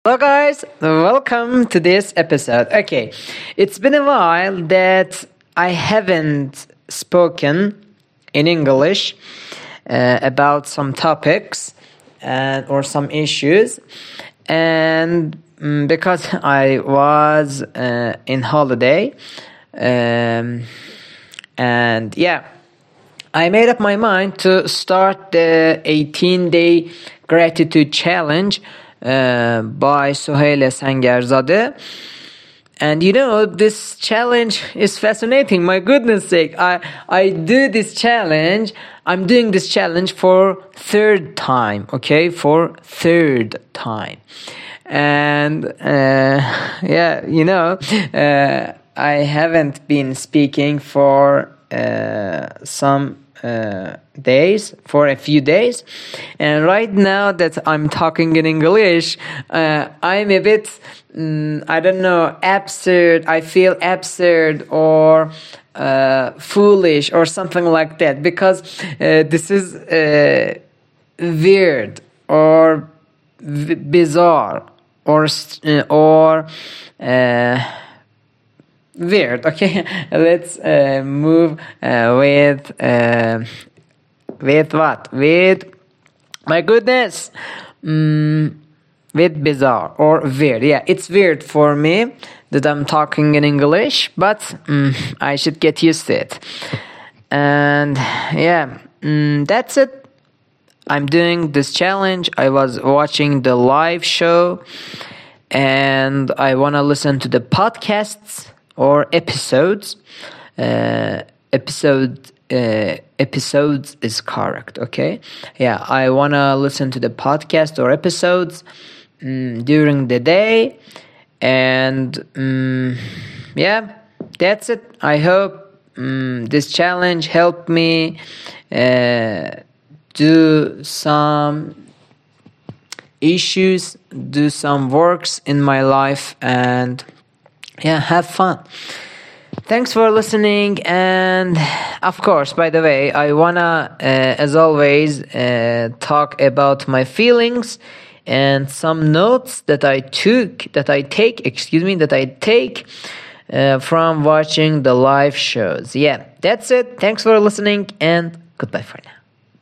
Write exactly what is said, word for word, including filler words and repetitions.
Hello, guys. Welcome to this episode. Okay, it's been a while that I haven't spoken in English uh, about some topics and or some issues, and mm, because I was uh, in holiday, um, and yeah. I made up my mind to start the eighteen-day gratitude challenge uh, by Sohaila Sangarzadeh. And you know, this challenge is fascinating. My goodness sake, I, I do this challenge. I'm doing this challenge for third time, okay? For third time. And uh, yeah, you know, uh, I haven't been speaking for uh, some uh, days, for a few days. And right now that I'm talking in English, uh, I'm a bit, um, I don't know, absurd. I feel absurd or uh, foolish or something like that, because uh, this is uh, weird or v- bizarre or uh, or uh, weird. Okay, let's uh, move uh, with uh, with what? With, my goodness, mm, with bizarre or weird. Yeah, it's weird for me that I'm talking in English, but mm, I should get used to it. And yeah, mm, that's it. I'm doing this challenge. I was watching the live show, and I want to listen to the podcasts or episodes. Uh, episode uh, episodes is correct. Okay, yeah. I want to listen to the podcast or episodes um, during the day, and um, yeah, that's it. I hope um, this challenge helped me Uh, do some issues, do some works in my life, and yeah, have fun. Thanks for listening. And of course, by the way, I wanna, uh, as always, uh, talk about my feelings and some notes that I took, that I take, excuse me, that I take uh, from watching the live shows. Yeah, that's it. Thanks for listening, and goodbye for now.